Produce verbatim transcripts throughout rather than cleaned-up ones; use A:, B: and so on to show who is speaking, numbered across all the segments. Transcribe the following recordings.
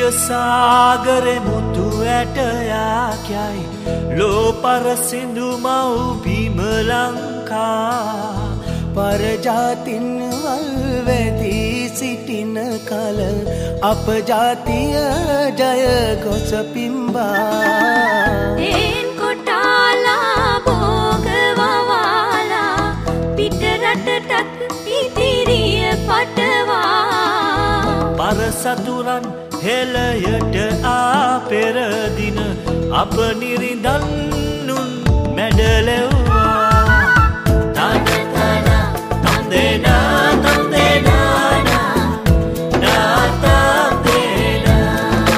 A: සාගරෙ මුතු ඇටයා කියයි ලෝපර සිඳු මව් බිම ලංකා පරජාතින් වල් වැදී සිටින කල අප ජාතිය ජය ගොස පිම්බා
B: එන් කොටාලා භෝග වවාලා පිට රටටත් ඉදිරිය පටවා
A: පරසතුරන් හෙළයට ආ පෙරදින අප නිරිඳන්නුන් මැඩලෙව්වා තන තන තම් දෙනා තම් දෙනා නා තම් දෙනා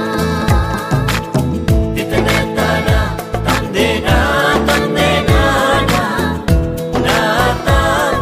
A: තිතන තන තම් දෙනා තම් දෙනා නා තම්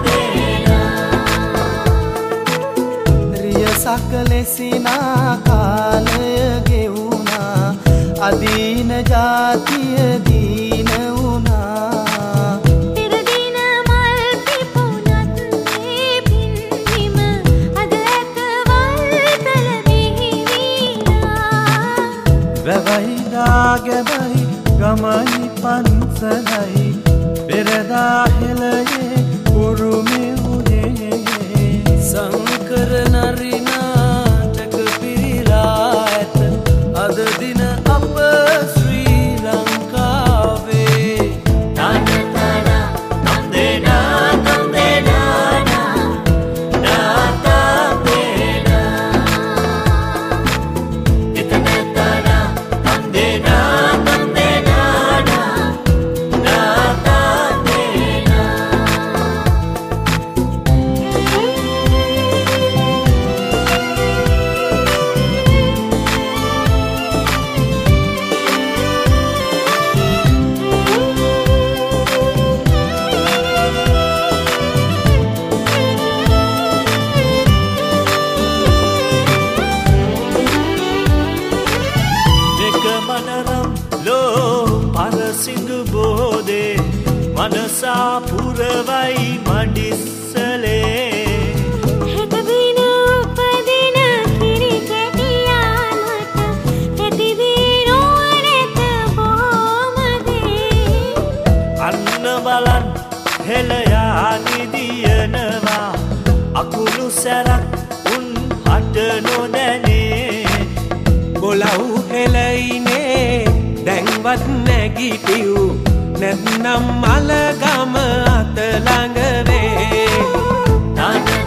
A: දෙනා
C: රිය සකලෙසිනා කාලය ගෙවුණා අදීන ජාතිය දීන වුණා
B: පෙරදින මල් පිපුණත් මේ පින්හිම අද ඇත වල්තල විහිවිලා
C: වැවයිදා ගැබයි ගමයි පන්සලයි පෙරදා හෙළයේ උරුමෙ උදේ සංකර නරිනාටක පිරිලා ඇත අද දින අප ශ්‍රී ලංකාවේ
A: තන තන තම් දෙනා තම් දෙනා නා තම් දෙනා තිතන තන තම් දෙනා තම් දෙනා නා තම් දෙනා මනරම් ලෝ පරසිඳු බෝදේ මනසා පුරවයි මඩිස්සලේ
B: හෙට බින උපදින කිරි කැටියානට හැටිදී නොවනත බොහොමදේ
A: අන්න බලන් හෙළයා නිදියනවා අකුණු සැරක් උන් හට නොදැනේ
C: ගොලව් හෙලයිනේ දැන්වත් නැගිටිව් නැත්නම් මලගම අත ළඟ වේ
A: තන